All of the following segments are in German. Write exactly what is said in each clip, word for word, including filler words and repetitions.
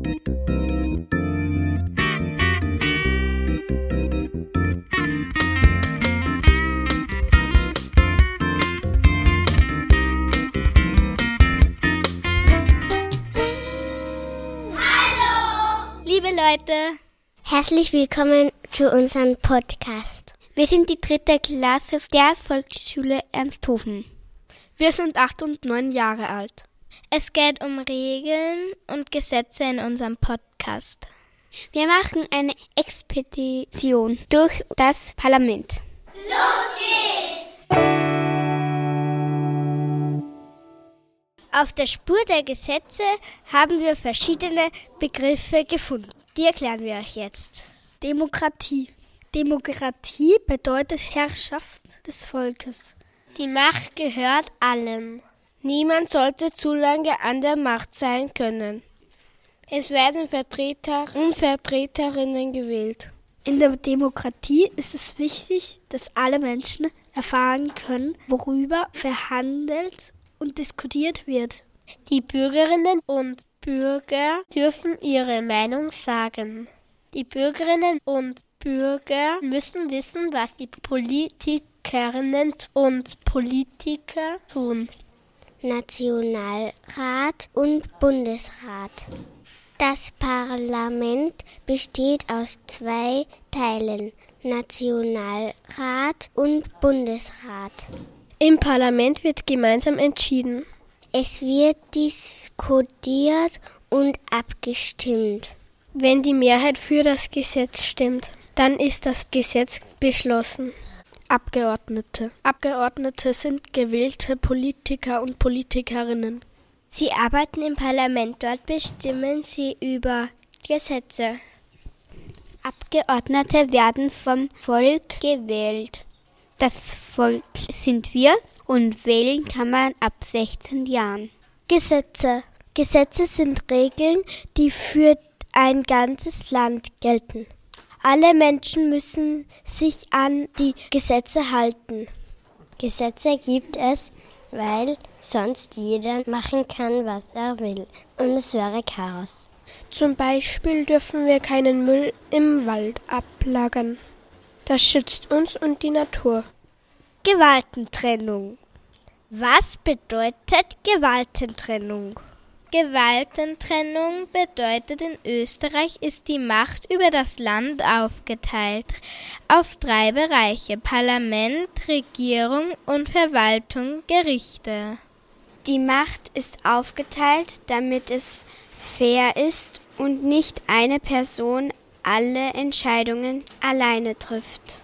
Liebe Leute, herzlich willkommen zu unserem Podcast. Wir sind die dritte Klasse der Volksschule Ernsthofen. Wir sind acht und neun Jahre alt. Es geht um Regeln und Gesetze in unserem Podcast. Wir machen eine Expedition durch das Parlament. Los geht's! Auf der Spur der Gesetze haben wir verschiedene Begriffe gefunden. Die erklären wir euch jetzt. Demokratie. Demokratie bedeutet Herrschaft des Volkes. Die Macht gehört allen. Niemand sollte zu lange an der Macht sein können. Es werden Vertreter und Vertreterinnen gewählt. In der Demokratie ist es wichtig, dass alle Menschen erfahren können, worüber verhandelt und diskutiert wird. Die Bürgerinnen und Bürger dürfen ihre Meinung sagen. Die Bürgerinnen und Bürger müssen wissen, was die Politikerinnen und Politiker tun. Nationalrat und Bundesrat. Das Parlament besteht aus zwei Teilen, Nationalrat und Bundesrat. Im Parlament wird gemeinsam entschieden. Es wird diskutiert und abgestimmt. Wenn die Mehrheit für das Gesetz stimmt, dann ist das Gesetz beschlossen. Abgeordnete. Abgeordnete sind gewählte Politiker und Politikerinnen. Sie arbeiten im Parlament, dort bestimmen sie über Gesetze. Abgeordnete werden vom Volk gewählt. Das Volk sind wir und wählen kann man ab sechzehn Jahren. Gesetze. Gesetze sind Regeln, die für ein ganzes Land gelten. Alle Menschen müssen sich an die Gesetze halten. Gesetze gibt es, weil sonst jeder machen kann, was er will. Und es wäre Chaos. Zum Beispiel dürfen wir keinen Müll im Wald ablagern. Das schützt uns und die Natur. Gewaltentrennung. Was bedeutet Gewaltentrennung? Gewaltentrennung bedeutet, in Österreich ist die Macht über das Land aufgeteilt auf drei Bereiche: Parlament, Regierung und Verwaltung, Gerichte. Die Macht ist aufgeteilt, damit es fair ist und nicht eine Person alle Entscheidungen alleine trifft.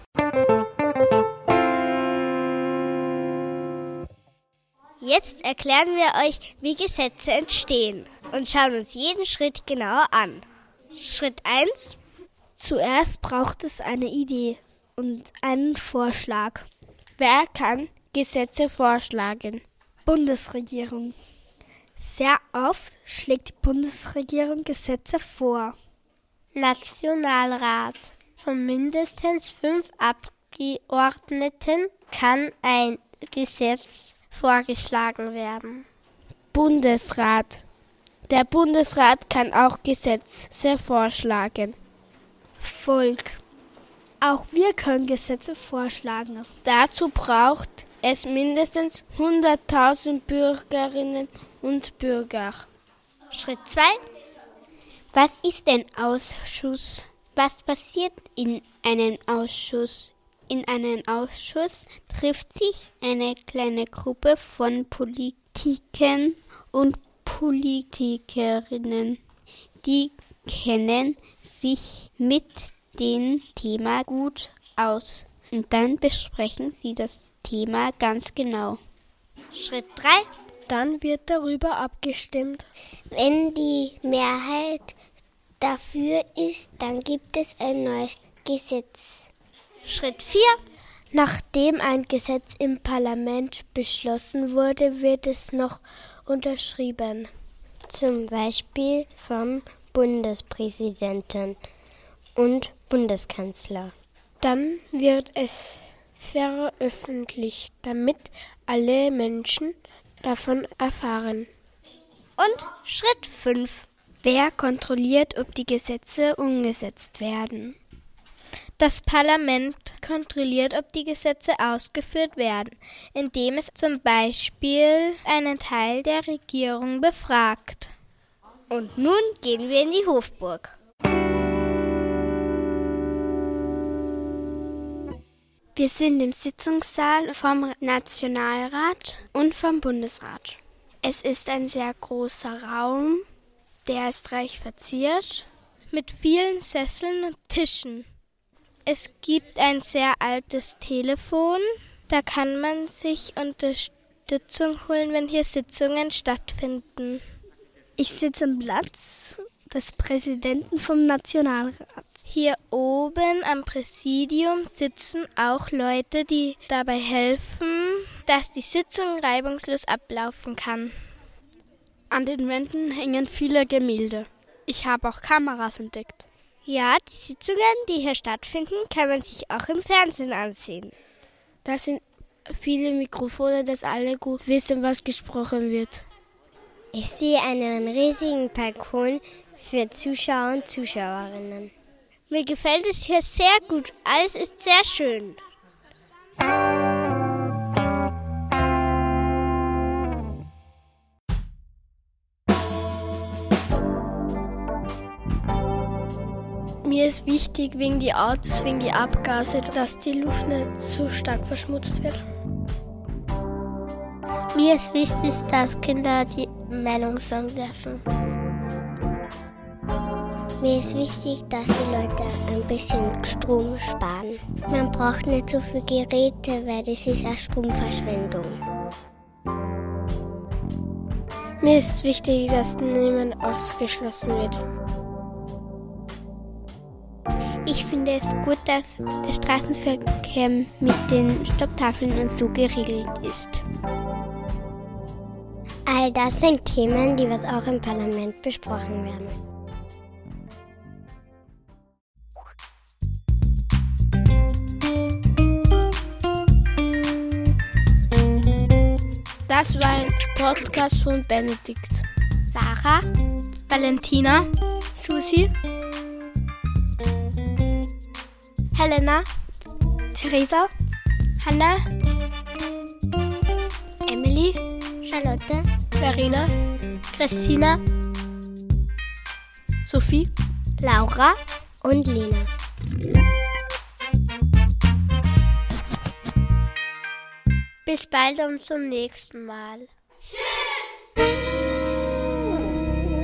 Jetzt erklären wir euch, wie Gesetze entstehen und schauen uns jeden Schritt genauer an. Schritt eins. Zuerst braucht es eine Idee und einen Vorschlag. Wer kann Gesetze vorschlagen? Bundesregierung. Sehr oft schlägt die Bundesregierung Gesetze vor. Nationalrat. Von mindestens fünf Abgeordneten kann ein Gesetz vorgeschlagen werden. Bundesrat. Der Bundesrat kann auch Gesetze vorschlagen. Volk. Auch wir können Gesetze vorschlagen. Dazu braucht es mindestens hunderttausend Bürgerinnen und Bürger. Schritt zwei. Was ist ein Ausschuss? Was passiert in einem Ausschuss? In einem Ausschuss trifft sich eine kleine Gruppe von Politikern und Politikerinnen. Die kennen sich mit dem Thema gut aus. Und dann besprechen sie das Thema ganz genau. Schritt drei. Dann wird darüber abgestimmt. Wenn die Mehrheit dafür ist, dann gibt es ein neues Gesetz. Schritt vier. Nachdem ein Gesetz im Parlament beschlossen wurde, wird es noch unterschrieben. Zum Beispiel vom Bundespräsidenten und Bundeskanzler. Dann wird es veröffentlicht, damit alle Menschen davon erfahren. Und Schritt fünf. Wer kontrolliert, ob die Gesetze umgesetzt werden? Das Parlament kontrolliert, ob die Gesetze ausgeführt werden, indem es zum Beispiel einen Teil der Regierung befragt. Und nun gehen wir in die Hofburg. Wir sind im Sitzungssaal vom Nationalrat und vom Bundesrat. Es ist ein sehr großer Raum, der ist reich verziert, mit vielen Sesseln und Tischen. Es gibt ein sehr altes Telefon, da kann man sich Unterstützung holen, wenn hier Sitzungen stattfinden. Ich sitze am Platz des Präsidenten vom Nationalrat. Hier oben am Präsidium sitzen auch Leute, die dabei helfen, dass die Sitzung reibungslos ablaufen kann. An den Wänden hängen viele Gemälde. Ich habe auch Kameras entdeckt. Ja, die Sitzungen, die hier stattfinden, kann man sich auch im Fernsehen ansehen. Da sind viele Mikrofone, dass alle gut wissen, was gesprochen wird. Ich sehe einen riesigen Balkon für Zuschauer und Zuschauerinnen. Mir gefällt es hier sehr gut. Alles ist sehr schön. Mir ist wichtig, wegen die Autos, wegen die Abgase, dass die Luft nicht so stark verschmutzt wird. Mir ist wichtig, dass Kinder die Meinung sagen dürfen. Mir ist wichtig, dass die Leute ein bisschen Strom sparen. Man braucht nicht so viele Geräte, weil das ist eine Stromverschwendung. Mir ist wichtig, dass niemand ausgeschlossen wird. Ich finde es gut, dass der Straßenverkehr mit den Stopptafeln und so geregelt ist. All das sind Themen, die was auch im Parlament besprochen werden. Das war ein Podcast von Benedikt, Lara, Valentina, Susi, Helena, Theresa, Hanna, Emily, Charlotte, Verena, Christina, Sophie, Laura und Lena. Bis bald und zum nächsten Mal.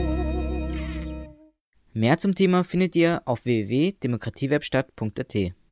Mehr zum Thema findet ihr auf w w w punkt demokratiewerkstatt punkt a t.